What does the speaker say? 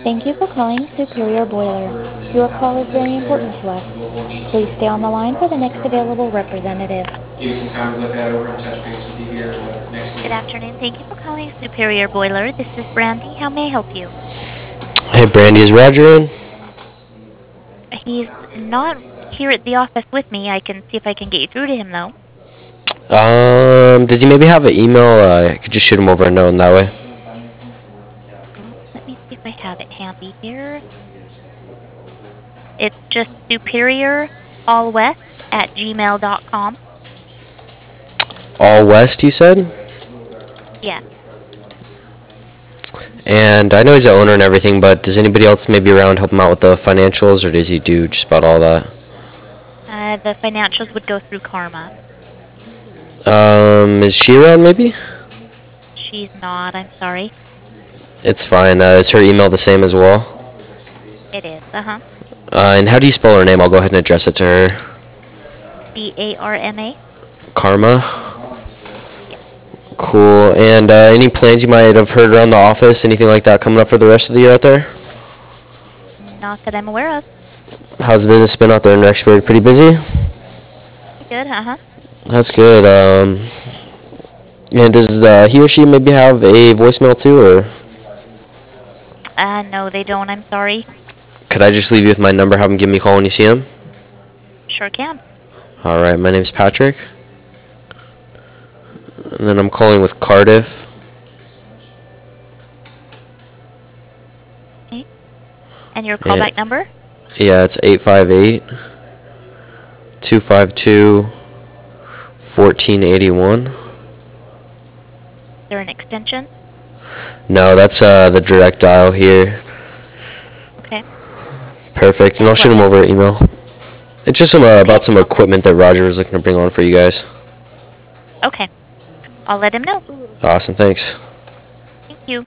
Thank you for calling Superior Boiler. Your call is very important to us. Please stay on the line for the next available representative. Give you some time to look that over and touch base with you here next Good week. afternoon. Thank you for calling Superior Boiler. This is Brandy. How may I help you? Hey, Brandy, is Roger in? He's not here at the office with me. I can see if I can get you through to him, though. Does he maybe have an email? I could just shoot him over a note in that way. Let me see if I have it handy here. It's just superiorallwest@gmail.com. All West, you said? Yeah. And I know he's the owner and everything, but does anybody else maybe around help him out with the financials, or does he do just about all that? The financials would go through Karma. Is she around maybe? She's not. I'm sorry. It's fine. Is her email the same as well? It is. And how do you spell her name? I'll go ahead and address it to her. CARMA. Karma? Cool. And any plans you might have heard around the office, anything like that coming up for the rest of the year out there? Not that I'm aware of. How's the business been out there in Rexburg? Pretty busy? Good. That's good. And does he or she maybe have a voicemail too, or No, they don't. I'm sorry. could I just leave you with my number, have him give me a call when you see him? Sure can. All right, my name's Patrick, and then I'm calling with Cardiff. Okay. And your callback number? Yeah, it's 858-252-1481. Is there an extension? No, that's the direct dial here. Okay. Perfect, and I'll shoot him over an email. It's just about some equipment that Roger was looking to bring on for you guys. Okay. I'll let him know. Awesome, thanks.